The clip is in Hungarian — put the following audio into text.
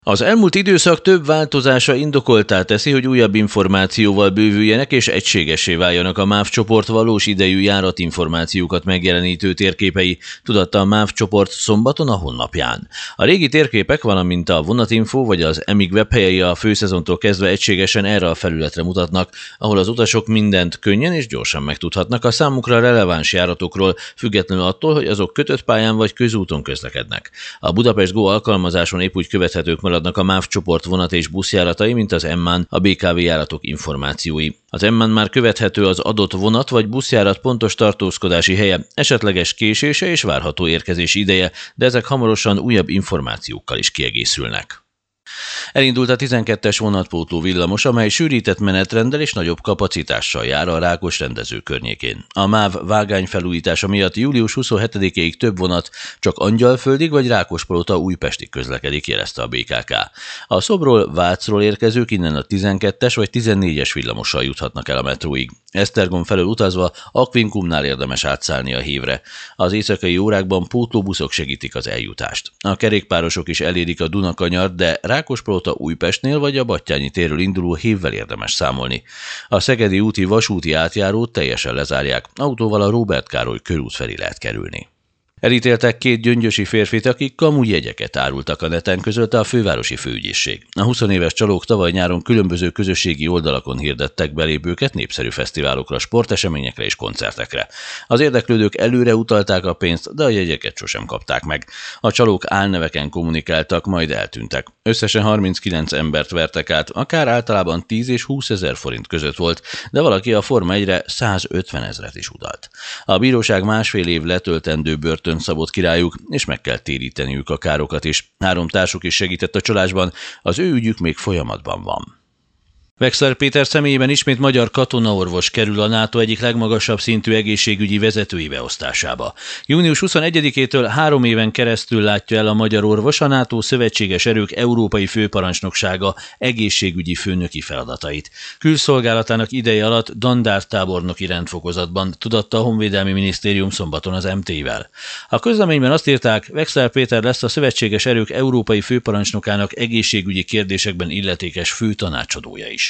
Az elmúlt időszak több változása indokolttá teszi, hogy újabb információval bővüljenek és egységessé váljanak a MÁV csoport valós idejű járatinformációkat megjelenítő térképei, tudatta a MÁV csoport szombaton a honlapján. A régi térképek, valamint a Vonatinfo vagy az EMIG webhelyei a főszezontól kezdve egységesen erre a felületre mutatnak, ahol az utasok mindent könnyen és gyorsan megtudhatnak a számukra releváns járatokról, függetlenül attól, hogy azok kötött pályán vagy közúton közlekednek. A Budapest Go alkalmazáson épp úgy követhetők maradnak a MÁV csoport vonat- és buszjáratai, mint az MÁN, a BKV járatok információi. Az MÁN már követhető az adott vonat vagy buszjárat pontos tartózkodási helye, esetleges késése és várható érkezési ideje, de ezek hamarosan újabb információkkal is kiegészülnek. Elindult a 12-es vonatpótló villamos, amely sűrített menetrenddel és nagyobb kapacitással jár a Rákos rendező környékén. A MÁV vágányfelújítása miatt július 27-ig több vonat csak Angyalföldig vagy Rákospalota Újpestig közlekedik, jelezte a BKK. A Szobról, Vácról érkezők innen a 12-es vagy 14-es villamossal juthatnak el a metróig. Esztergom felől utazva Aquincumnál érdemes átszállni a hívre. Az éjszakai órákban pótlóbuszok segítik az eljutást. A kerékpárosok is elérik a Dunakanyart, de Rákospalota Újpestnél vagy a Batthyány térről induló hívvel érdemes számolni. A Szegedi úti vasúti átjárót teljesen lezárják, autóval a Róbert Károly körút felé lehet kerülni. Elítéltek 2 gyöngyösi férfit, akik kamujegyeket árultak a neten, közölte a fővárosi főügyészség. A 20 éves csalók tavaly nyáron különböző közösségi oldalakon hirdettek belépőket népszerű fesztiválokra, sporteseményekre és koncertekre. Az érdeklődők előre utalták a pénzt, de a jegyeket sosem kapták meg. A csalók álneveken kommunikáltak, majd eltűntek. Összesen 39 embert vertek át, a kár általában 10 és 20 ezer forint között volt, de valaki a Forma 1-re 150 ezret is utalt. A bíróság 1,5 év letöltendő börtön szabott ki rájuk, és meg kell téríteniük a károkat is. 3 társuk is segített a csalásban, az ő ügyük még folyamatban van. Wexler Péter személyében ismét magyar katonaorvos kerül a NATO egyik legmagasabb szintű egészségügyi vezetői beosztásába. Június 21-től 3 éven keresztül látja el a magyar orvos a NATO szövetséges erők európai főparancsnoksága egészségügyi főnöki feladatait. Külszolgálatának ideje alatt dandártábornoki rendfokozatban, tudatta a Honvédelmi Minisztérium szombaton az MT-vel. A közleményben azt írták, Wexler Péter lesz a szövetséges erők európai főparancsnokának egészségügyi kérdésekben illetékes főtanácsadója is.